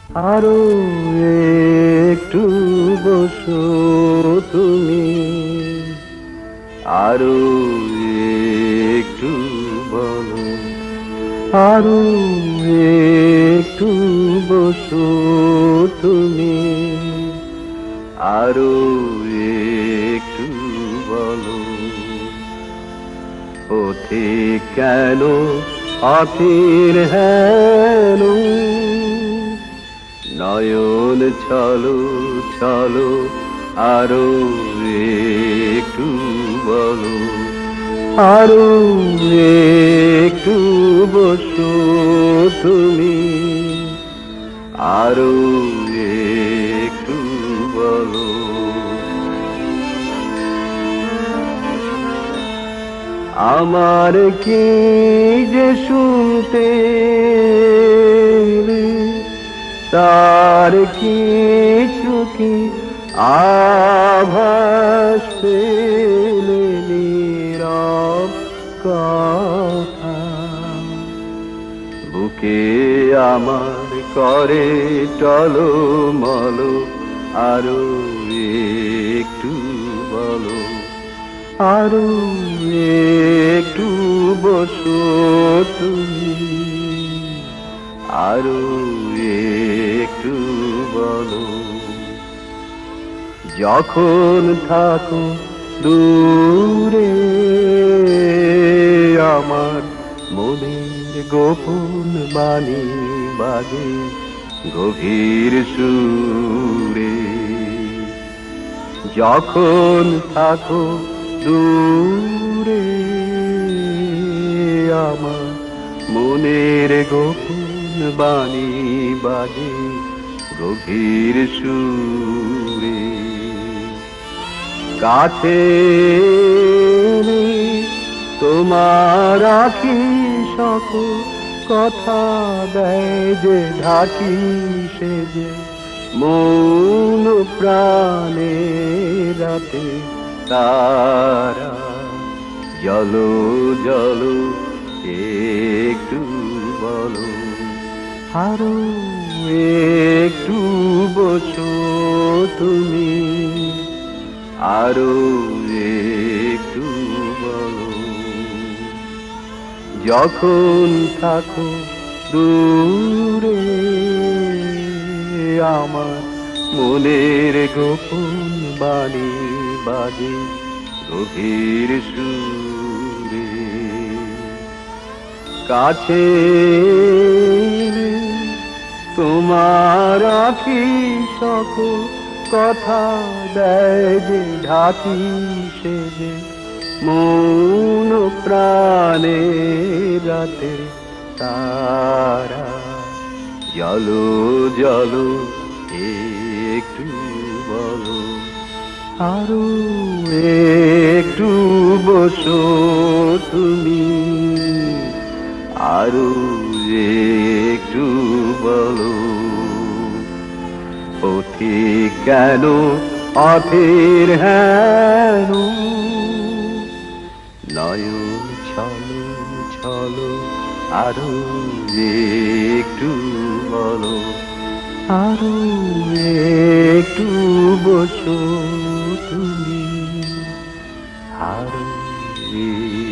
আরো একটু বসো তুমি, আরো একটু বলো, আরো একটু বসো তুমি, আরো একটু বলো। পথে কেন অথির হেন, নয়ন চলো চলো, আরো একটু বলো, আরো একটু বসো তুমি, আরো একটু বলো। আমার কি যে শুনতে তার কিছু কি আভাস পেলে, নীরব কথা বুকে আমার করে টলমল, আরো একটু বলো, আরো একটু বসো তুমি, আরো একটু বলো। যখন থাকো দূরে আমার মনের গোপন বাণী বাজে গভীর সুরে। যখন থাকো দূরে আমার মনের গোপন বাণী বাজে গভীর সুরে। কাছে এলে তোমার আখি সকল কথা দেয় যে ঢাকি সেজে, মৌন প্রাণে রাতে তারা জলো জলো একটু বলো, আরো একটু বসো তুমি, আরো একটু বলো। যখন থাকো দূরে আমার মনের গোপন বাণী বাজে গভীর সুরে। কাছে এলে তোমার আখি সকল কথা দেয় যে ঢাকি সেজে, মৌন প্রাণে রাতে তারা জলো জলো একটু বলো, আরো একটু বসো তুমি, আরো একটু বলো। পথে কেন অথির হেন, নয়ন ছলো ছলো, আরো একটু বলো, আরো একটু বসো তুমি, আরো